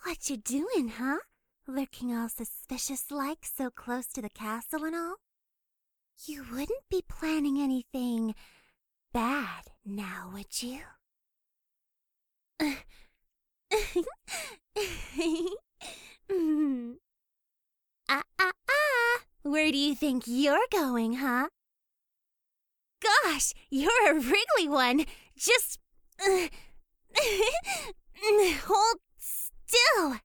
What you doing, huh? Lurking all suspicious-like so close to the castle and all? You wouldn't be planning anything bad now, would you? Where do you think you're going, huh? Gosh, you're a wriggly one. Just hold still.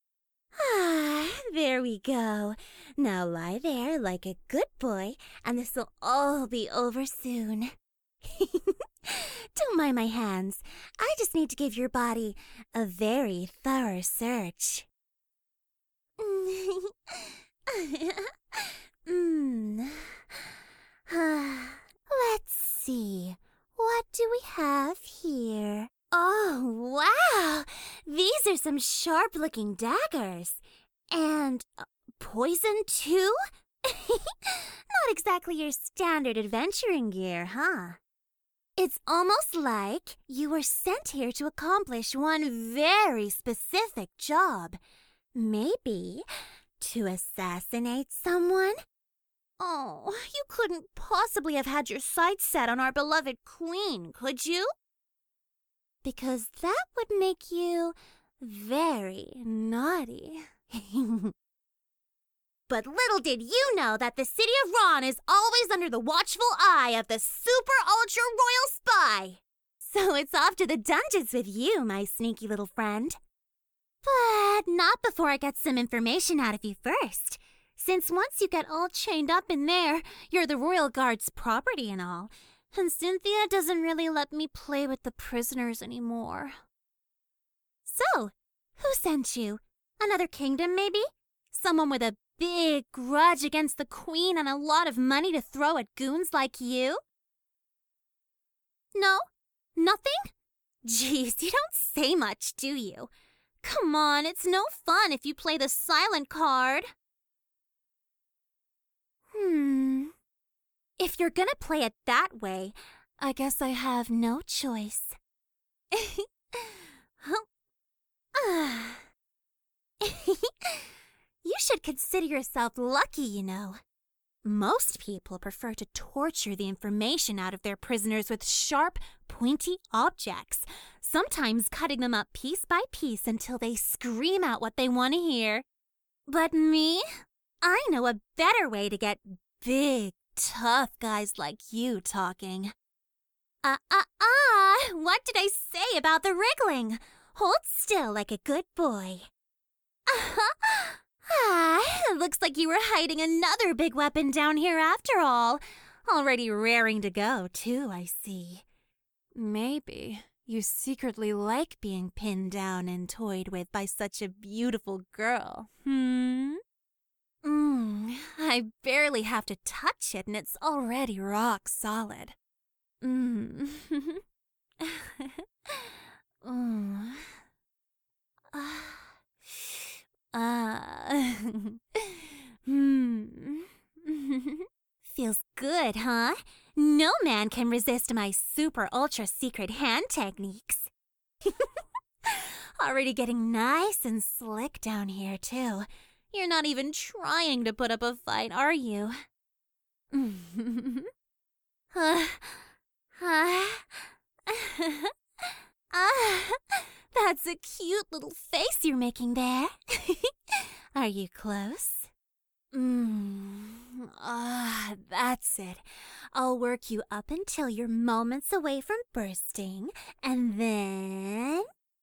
There we go. Now lie there like a good boy, and this'll all be over soon. Don't mind my hands. I just need to give your body a very thorough search. Let's see. What do we have here? Oh, wow! These are some sharp-looking daggers. And poison, too? Not exactly your standard adventuring gear, huh? It's almost like you were sent here to accomplish one very specific job. Maybe to assassinate someone? Oh, you couldn't possibly have had your sights set on our beloved queen, could you? Because that would make you very naughty. But little did you know that the city of Ron is always under the watchful eye of the super-ultra-royal spy. So it's off to the dungeons with you, my sneaky little friend. But not before I get some information out of you first. Since once you get all chained up in there, you're the royal guard's property and all. And Cynthia doesn't really let me play with the prisoners anymore. So, who sent you? Another kingdom, maybe? Someone with a big grudge against the queen and a lot of money to throw at goons like you? No? Nothing? Jeez, you don't say much, do you? Come on, it's no fun if you play the silent card. If you're gonna play it that way, I guess I have no choice. You should consider yourself lucky, you know. Most people prefer to torture the information out of their prisoners with sharp, pointy objects, sometimes cutting them up piece by piece until they scream out what they want to hear. But me? I know a better way to get big, tough guys like you talking. What did I say about the wriggling? Hold still like a good boy. Looks like you were hiding another big weapon down here after all. Already raring to go, too, I see. Maybe you secretly like being pinned down and toyed with by such a beautiful girl, I barely have to touch it and it's already rock solid. Feels good, huh? No man can resist my super ultra secret hand techniques. Already getting nice and slick down here, too. You're not even trying to put up a fight, are you? That's a cute little face you're making there. Are you close? That's it. I'll work you up until you're moments away from bursting, and then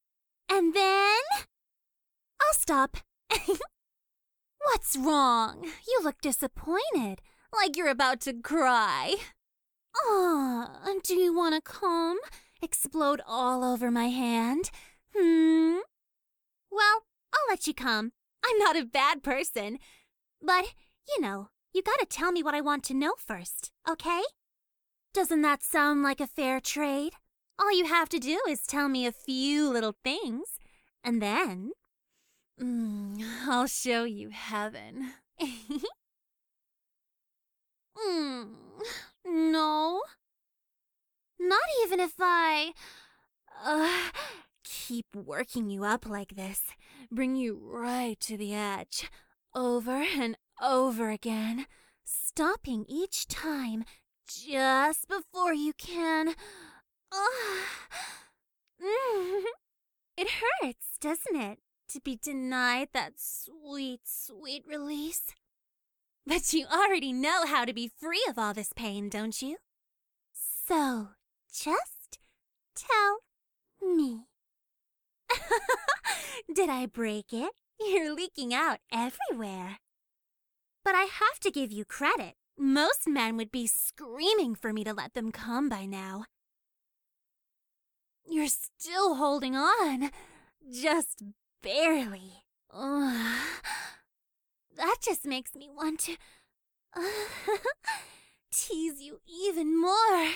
I'll stop. What's wrong? You look disappointed, like you're about to cry. Do you want to come? Explode all over my hand? Well, I'll let you come. I'm not a bad person. But, you know, you gotta tell me what I want to know first, okay? Doesn't that sound like a fair trade? All you have to do is tell me a few little things, and then I'll show you heaven. No. Not even if I keep working you up like this, bring you right to the edge, over and over again, stopping each time just before you can. It hurts, doesn't it, to be denied that sweet, sweet release? But you already know how to be free of all this pain, don't you? So, just tell me. Did I break it? You're leaking out everywhere. But I have to give you credit. Most men would be screaming for me to let them come by now. You're still holding on. Just barely. That just makes me want to tease you even more.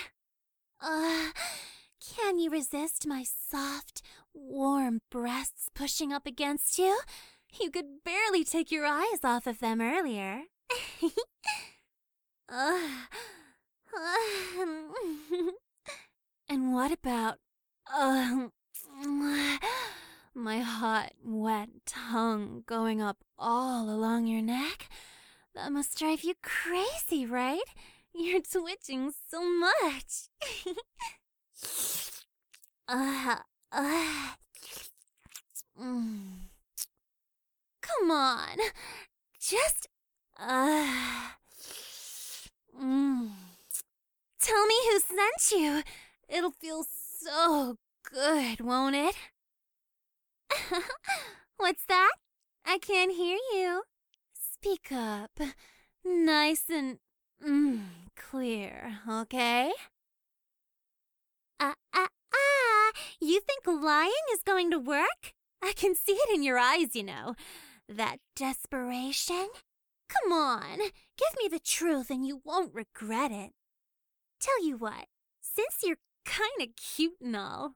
Can you resist my soft, warm breasts pushing up against you? You could barely take your eyes off of them earlier. And what about my hot, wet tongue going up all along your neck? That must drive you crazy, right? You're twitching so much. Come on. Just tell me who sent you. It'll feel so good, won't it? What's that? I can't hear you. Speak up. Nice and clear, okay? You think lying is going to work? I can see it in your eyes, you know. That desperation. Come on, give me the truth and you won't regret it. Tell you what, since you're kinda cute and all,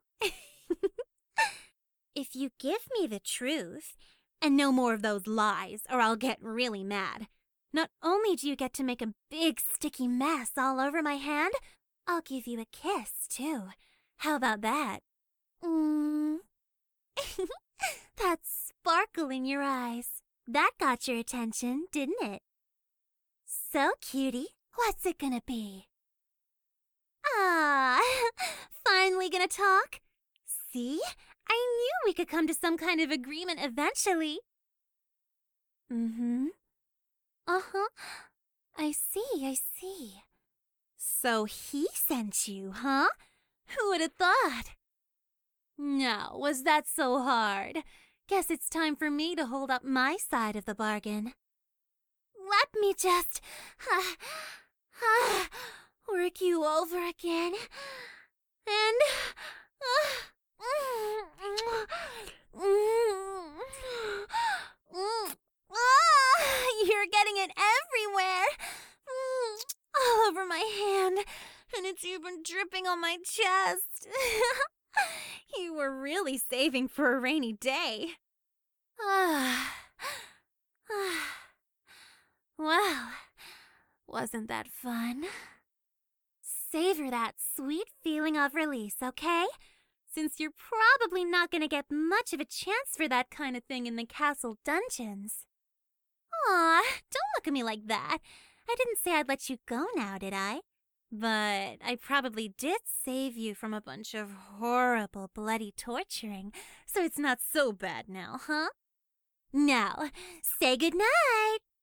if you give me the truth, and no more of those lies or I'll get really mad, not only do you get to make a big sticky mess all over my hand, I'll give you a kiss too. How about that? That sparkle in your eyes. That got your attention, didn't it? So, cutie, what's it gonna be? Finally gonna talk? See? I knew we could come to some kind of agreement eventually. I see. So he sent you, huh? Who would have thought? Now, was that so hard? Guess it's time for me to hold up my side of the bargain. Let me just work you over again. And you're getting it everywhere. All over my hand. And it's even dripping on my chest. You were really saving for a rainy day. Well, wasn't that fun? Savor that sweet feeling of release, okay? Since you're probably not gonna get much of a chance for that kind of thing in the castle dungeons. Aw, don't look at me like that. I didn't say I'd let you go now, did I? But I probably did save you from a bunch of horrible, bloody torturing, so it's not so bad now, huh? Now, say goodnight.